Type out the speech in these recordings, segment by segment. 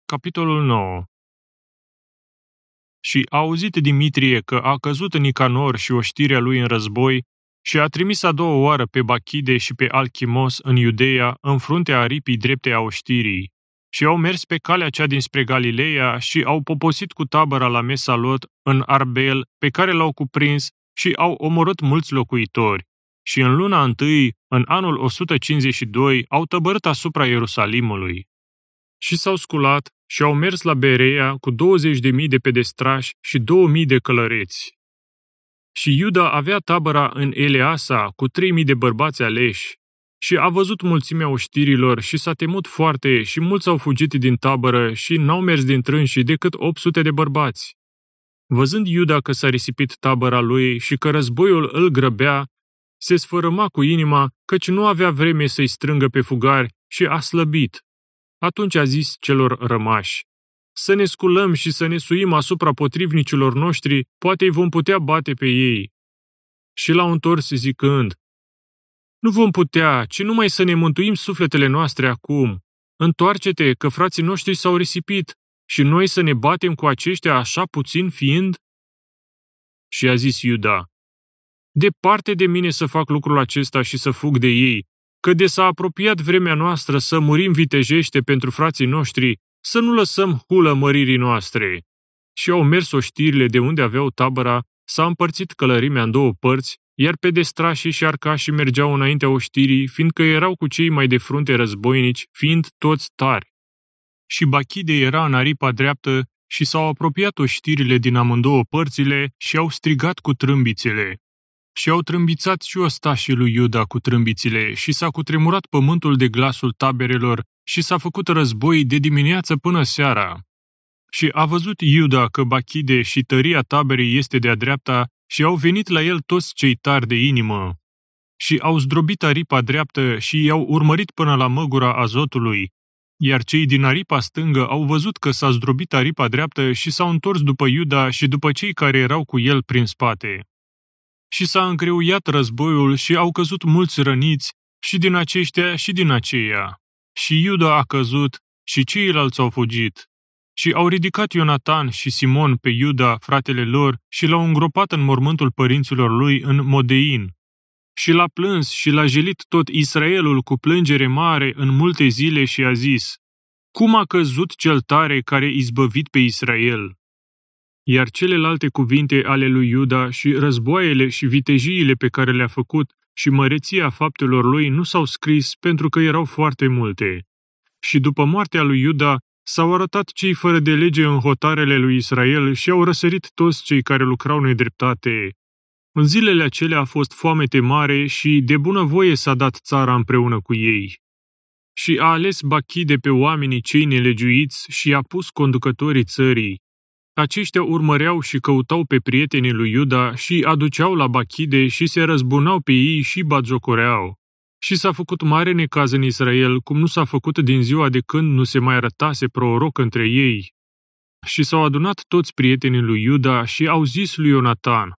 Capitolul 9. Și a auzit Dimitrie că a căzut Nicanor și oștirea lui în război și a trimis a doua oară pe Bachide și pe Alchimos în Iudeea, în fruntea aripii drepte a oștirii. Și au mers pe calea cea dinspre Galileea și au poposit cu tabăra la Mesalot, în Arbel, pe care l-au cuprins și au omorât mulți locuitori. Și în luna întâi, în anul 152, au tăbărât asupra Ierusalimului. Și s-au sculat și au mers la Berea cu 20.000 de pedestrași și 2.000 de călăreți. Și Iuda avea tabăra în Eleasa cu 3.000 de bărbați aleși. Și a văzut mulțimea oștirilor și s-a temut foarte și mulți au fugit din tabără și n-au mers din trânși decât 800 de bărbați. Văzând Iuda că s-a risipit tabăra lui și că războiul îl grăbea, se sfărâma cu inima căci nu avea vreme să-i strângă pe fugari și a slăbit. Atunci a zis celor rămași: să ne sculăm și să ne suim asupra potrivnicilor noștri, poate îi vom putea bate pe ei. Și l-au întors zicând: nu vom putea, ci numai să ne mântuim sufletele noastre acum. Întoarce-te, că frații noștri s-au risipit, și noi să ne batem cu aceștia așa puțin fiind? Și a zis Iuda: departe de mine să fac lucrul acesta și să fug de ei, că de s-a apropiat vremea noastră să murim vitejește pentru frații noștri, să nu lăsăm hulă măririi noastre. Și au mers oștirile de unde aveau tabăra, s-a împărțit călărimea în două părți, iar pedestrașii și arcașii mergeau înaintea oștirii, fiindcă erau cu cei mai de frunte războinici, fiind toți tari. Și Bachide era în aripa dreaptă și s-au apropiat oștirile din amândouă părțile și au strigat cu trâmbițele. Și au trâmbițat și ostașii lui Iuda cu trâmbițile și s-a cutremurat pământul de glasul taberelor și s-a făcut război de dimineață până seara. Și a văzut Iuda că Bachide și tăria taberei este de-a dreapta și au venit la el toți cei tari de inimă. Și au zdrobit aripa dreaptă și i-au urmărit până la măgura Azotului, iar cei din aripa stângă au văzut că s-a zdrobit aripa dreaptă și s-au întors după Iuda și după cei care erau cu el prin spate. Și s-a îngreuiat războiul și au căzut mulți răniți, și din aceștia și din aceia. Și Iuda a căzut și ceilalți au fugit. Și au ridicat Ionatan și Simon pe Iuda, fratele lor, și l-au îngropat în mormântul părinților lui în Modein. Și l-a plâns și l-a jelit tot Israelul cu plângere mare în multe zile și a zis: cum a căzut cel tare care izbăvit pe Israel? Iar celelalte cuvinte ale lui Iuda și războaiele și vitejiile pe care le-a făcut și măreția faptelor lui nu s-au scris pentru că erau foarte multe. Și după moartea lui Iuda s-au arătat cei fără de lege în hotarele lui Israel și au răsărit toți cei care lucrau nedreptate. În zilele acelea a fost foamete mare și de bunăvoie s-a dat țara împreună cu ei. Și a ales Bachide pe oamenii cei nelegiuiți și a pus conducătorii țării. Aceștia urmăreau și căutau pe prietenii lui Iuda și aduceau la Bachide și se răzbunau pe ei și batjocoreau. Și s-a făcut mare necaz în Israel, cum nu s-a făcut din ziua de când nu se mai arătase proroc între ei. Și s-au adunat toți prietenii lui Iuda și au zis lui Ionatan: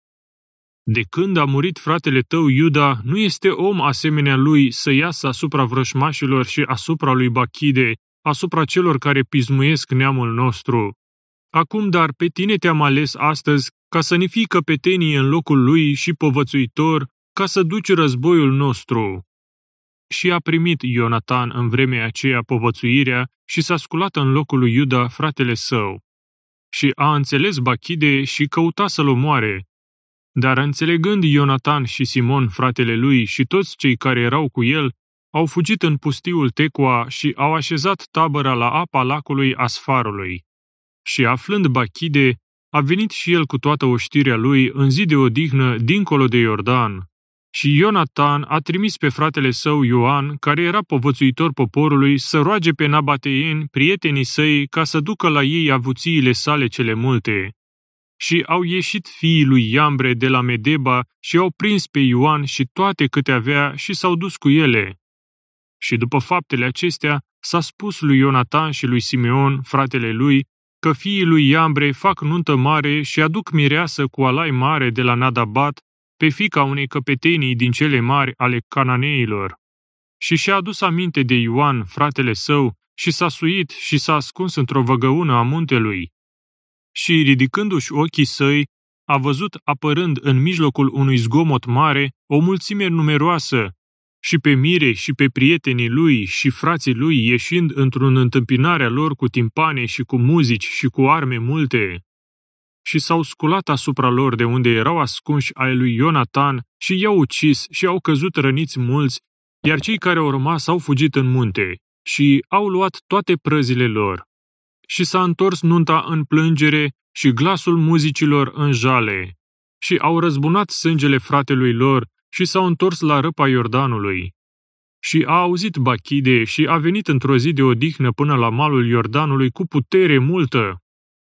de când a murit fratele tău Iuda, nu este om asemenea lui să iasă asupra vrășmașilor și asupra lui Bachide, asupra celor care pismuiesc neamul nostru. Acum, dar, pe tine te-am ales astăzi ca să ne fii căpetenii în locul lui și povățuitor, ca să duci războiul nostru. Și a primit Ionatan în vremea aceea povățuirea și s-a sculat în locul lui Iuda, fratele său. Și a înțeles Bachide și căuta să-l omoare. Dar înțelegând Ionatan și Simon, fratele lui, și toți cei care erau cu el, au fugit în pustiul Tecoa și au așezat tabăra la apa lacului Asfarului. Și aflând Bachide, a venit și el cu toată oștirea lui în zi de odihnă dincolo de Iordan. Și Ionatan a trimis pe fratele său Ioan, care era povățuitor poporului, să roage pe nabateieni, prietenii săi, ca să ducă la ei avuțiile sale cele multe. Și au ieșit fiii lui Iambre de la Medeba și au prins pe Ioan și toate câte avea și s-au dus cu ele. Și după faptele acestea s-a spus lui Ionatan și lui Simeon, fratele lui, că fiii lui Iambre fac nuntă mare și aduc mireasă cu alai mare de la Nadabat, pe fiica unei căpetenii din cele mari ale cananeilor. Și și-a adus aminte de Ioan, fratele său, și s-a suit și s-a ascuns într-o văgăună a muntelui. Și, ridicându-și ochii săi, a văzut apărând în mijlocul unui zgomot mare o mulțime numeroasă, și pe Mire și pe prietenii lui și frații lui ieșind într-un întâmpinarea lor cu timpane și cu muzici și cu arme multe. Și s-au sculat asupra lor de unde erau ascunși ai lui Ionatan și i-au ucis și au căzut răniți mulți, iar cei care au rămas au fugit în munte și au luat toate prăzile lor. Și s-a întors nunta în plângere și glasul muzicilor în jale. Și au răzbunat sângele fratelui lor și s-au întors la râpa Iordanului. Și a auzit Bachide și a venit într-o zi de odihnă până la malul Iordanului cu putere multă.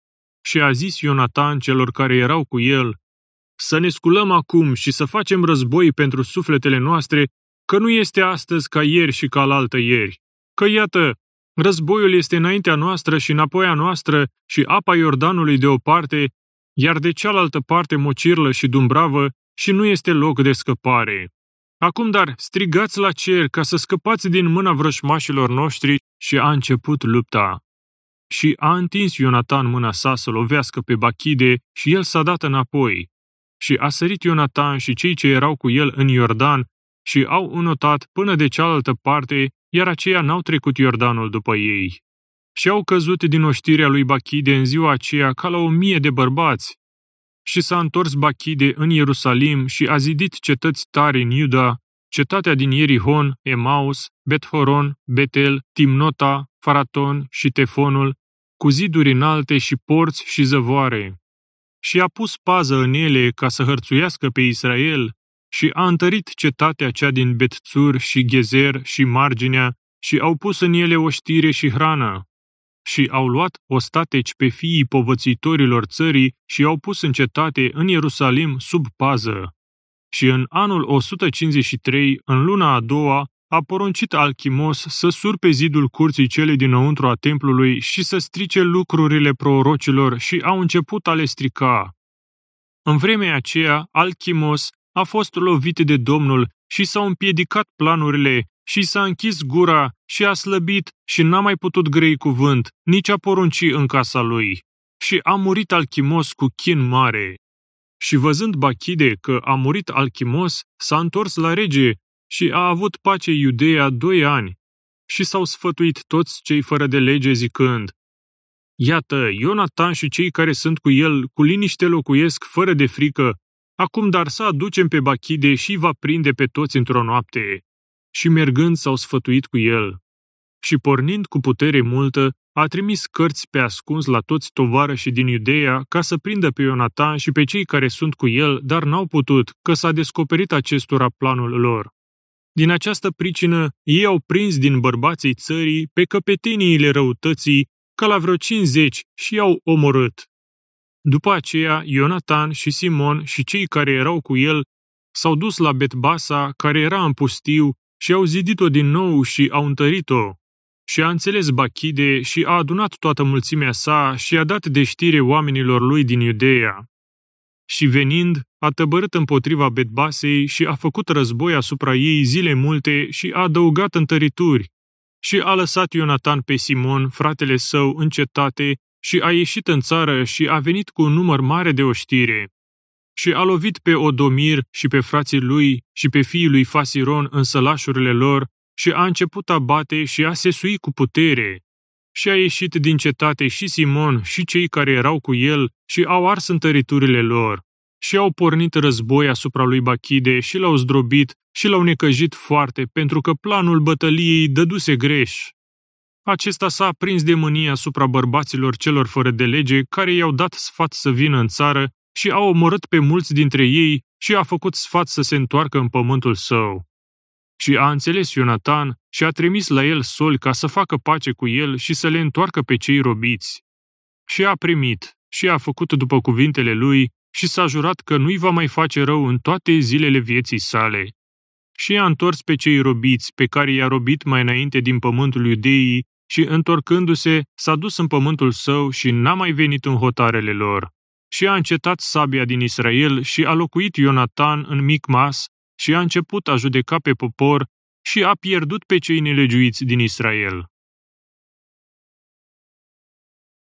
Și a zis Ionatan celor care erau cu el: să ne sculăm acum și să facem război pentru sufletele noastre, că nu este astăzi ca ieri și ca alaltă ieri. Că iată, războiul este înaintea noastră și înapoi a noastră și apa Iordanului de o parte, iar de cealaltă parte mocirlă și dumbravă și nu este loc de scăpare. Acum dar strigați la cer ca să scăpați din mâna vrășmașilor noștri. Și a început lupta. Și a întins Ionatan mâna sa să lovească pe Bachide și el s-a dat înapoi. Și a sărit Ionatan și cei ce erau cu el în Iordan și au înotat până de cealaltă parte, iar aceia n-au trecut Iordanul după ei. Și au căzut din oștirea lui Bachide în ziua aceea ca la 1000 de bărbați. Și s-a întors Bachide în Ierusalim și a zidit cetăți tari în Iuda, cetatea din Ierihon, Emaus, Bet-Horon, Betel, Timnota, Faraton și Tefonul, cu ziduri înalte și porți și zăvoare. Și a pus pază în ele ca să hărțuiască pe Israel și a întărit cetatea cea din Bet-Țur și Gezer și marginea și au pus în ele oștire și hrană. Și au luat ostateci pe fiii povățuitorilor țării și i-au pus în cetate în Ierusalim sub pază. Și în anul 153, în luna a doua, a poruncit Alchimos să surpe zidul curții cele dinăuntru a templului și să strice lucrurile prorocilor și au început a le strica. În vremea aceea, Alchimos a fost lovit de Domnul și s-au împiedicat planurile și s-a închis gura și a slăbit și n-a mai putut grăi cuvânt, nici a porunci în casa lui. Și a murit Alchimos cu chin mare. Și văzând Bachide că a murit Alchimos, s-a întors la rege și a avut pace Iudeea 2 ani. Și s-au sfătuit toți cei fără de lege zicând: iată, Ionatan și cei care sunt cu el cu liniște locuiesc fără de frică, acum dar să aducem pe Bachide și va prinde pe toți într-o noapte. Și mergând s-au sfătuit cu el. Și pornind cu putere multă, a trimis cărți pe ascuns la toți tovarășii din Iudeea ca să prindă pe Ionatan și pe cei care sunt cu el, dar n-au putut, că s-a descoperit acestora planul lor. Din această pricină, ei au prins din bărbații țării pe căpeteniile răutății, ca la vreo 50, și i-au omorât. După aceea, Ionatan și Simon și cei care erau cu el s-au dus la Betbasa, care era în pustiu, și au zidit-o din nou și au întărit-o. Și a înțeles Bachide și a adunat toată mulțimea sa și a dat de știre oamenilor lui din Iudeea. Și venind, a tăbărât împotriva Betbasei și a făcut război asupra ei zile multe și a adăugat întărituri. Și a lăsat Ionatan pe Simon, fratele său, în cetate și a ieșit în țară și a venit cu un număr mare de oștire. Și a lovit pe Odomir și pe frații lui și pe fiii lui Fasiron în sălașurile lor și a început a bate și a sesui cu putere. Și a ieșit din cetate și Simon și cei care erau cu el și au ars întăriturile lor. Și au pornit război asupra lui Bachide și l-au zdrobit și l-au necăjit foarte, pentru că planul bătăliei dăduse greș. Acesta s-a aprins de mânie asupra bărbaților celor fără de lege, care i-au dat sfat să vină în țară și a omorât pe mulți dintre ei și a făcut sfat să se întoarcă în pământul său. Și a înțeles Ionatan și a trimis la el soli ca să facă pace cu el și să le întoarcă pe cei robiți. Și a primit și a făcut după cuvintele lui și s-a jurat că nu-i va mai face rău în toate zilele vieții sale. Și a întors pe cei robiți pe care i-a robit mai înainte din pământul Iudeii și, întorcându-se, s-a dus în pământul său și n-a mai venit în hotarele lor. Și a încetat sabia din Israel și a locuit Ionatan în Micmas și a început a judeca pe popor și a pierdut pe cei nelegiuiți din Israel.